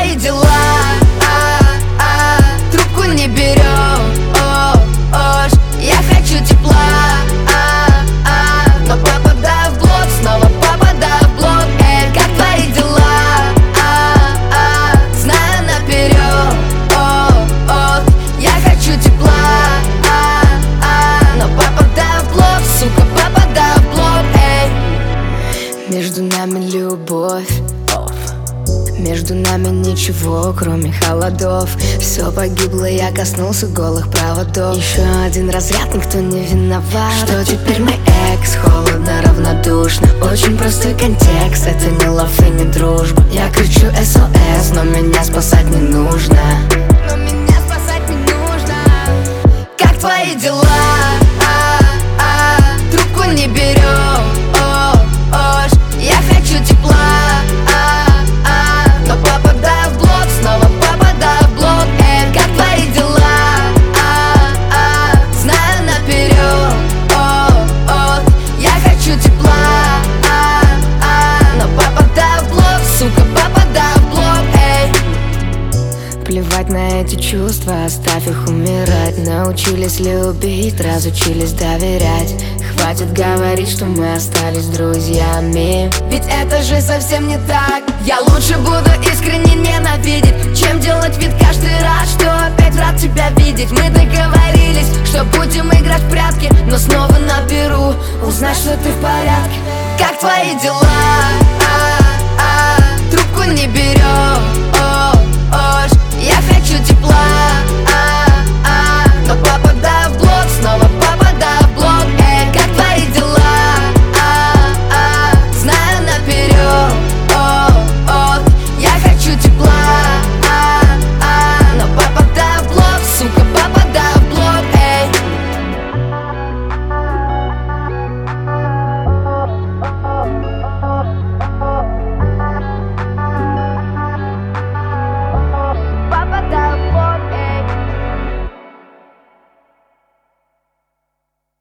твои дела? Трубку не берешь. Я хочу тепла, но попадаю в блок, снова попадаю в блок. Эй, как твои дела? Знаю наперед. Я хочу тепла, но попадаю в блок, сука, попадаю в блок. Эй. Между нами любовь, между нами ничего, кроме холодов. Все погибло, я коснулся голых проводов. Еще один разряд, никто не виноват. Что теперь мой экс? Холодно, равнодушно. Очень простой контекст, это не лав и не дружба. Я кричу SOS, но меня спасать не нужно. Как твои дела? Трубку не берешь. Я хочу тепла, но попадаю в блок, снова попадаю в блок. Эй, как твои дела? Знаю наперед. Я хочу тепла, но попадаю в блок, сука, попадаю в блок. Эй. Плевать на эти чувства, оставь их умирать. Научились любить, разучились доверять. Хватит говорить, что мы остались друзьями, ведь это же совсем не так. Я лучше буду искренне ненавидеть, чем делать вид каждый раз, что опять рад тебя видеть. Мы договорились, что будем играть в прятки, но снова наберу, узнать, что ты в порядке. Как твои дела? Трубку не берешь.